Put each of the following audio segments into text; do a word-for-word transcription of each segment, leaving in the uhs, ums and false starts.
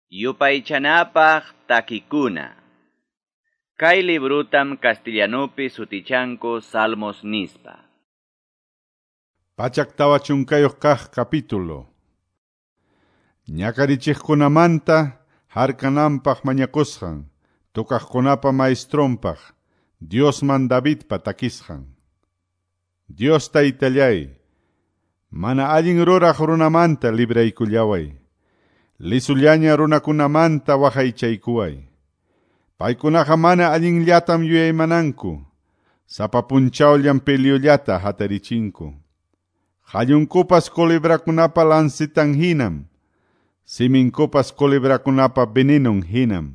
Yupaychanapaq takikuna. Kay librutam castellanopi sutichanku Salmos nispa. Pachaktawa chunkayoq kaq capítulo. Ñakarichiqkunamanta harkananpaq mañakusqan, tukaqkunapa maestronpaq, Diosman Davidpa takisqan. Dios Taytallay, mana allin ruraq runamanta libraykullaway. Lisullaña runakunamanta waqaychaykuway. Paykunaqa mana allinllatam yuyaymananku, sapapunchawllan peliullata hataricinku. Qallunkupas culebrakunapa lansitan hinam, siminkupas culebrakunapa venenun hinam.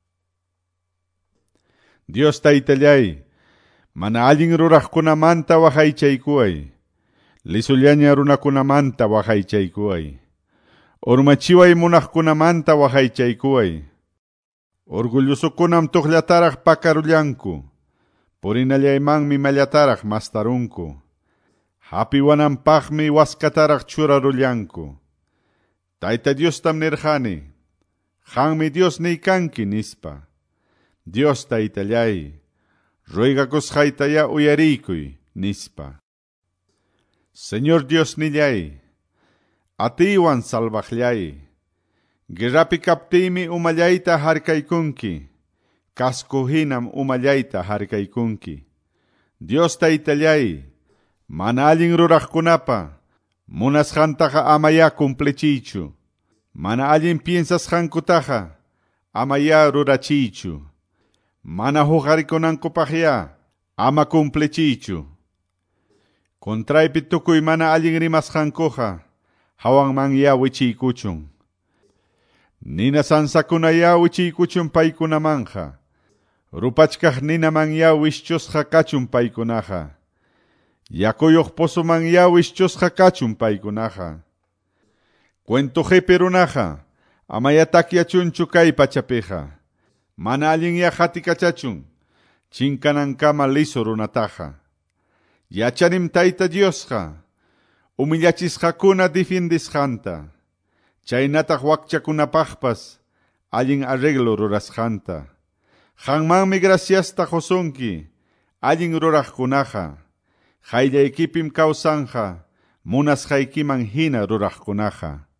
Dios Taytallay, mana allin ruraqkunamanta waqaychaykuway. Lisullaña runakunamanta waqaychaykuway. Urmachiway munaqkunamanta waqaychaykuway. Orgullosukunam tuqllataraq pakarullanku. Purinallaymanmi mallataraq mastarunku. Hapiwananpaqmi waskataraq churarullanku. Tayta Diostam nirqani, qammi Dios niykanki nispa. Dios Taytallay, ruigakusqaytaya uyariykuy nispa. Señor Dios nillay, atiwan salvaqllay, guerrapi kaptiymi umallayta harkaykunki, kaskuhinam umallayta harkaykunki. Dios Taytallay, mana allin ruraqkunapa, munasqantaqa amaya cumplichiychu, mana allin piensasqankutaqa, amaya rurachiychu, mana huqarikunankupaqya, ama cumplichiychu. Contraypi tukuy mana allin rimasqankuqa, hawanmanya wichiykuchun. Nina sansakunaya wichiykuchun paykunamanja, rupachkaq ninamanya wischusqa kachun paykunaqa. Yakuyuq posumanya wischusqa kachun paykunaqa. Cuento jepe runaqa, amaya takyachunchu kay pachapiqa. Mana allinya hatikachachun, chinkanankama liso runataqa. Yachanim Tayta Diosqa, umillachisqakuna defendisqanta. Chaynataq wakchakunapaqpas, allin arreglo rurasqanta. Qanmanmi graciasta qosunki, allin ruraqkunaqa. Qayllaykipim kawsanja, munasqaykiman hina ruraqkunaqa.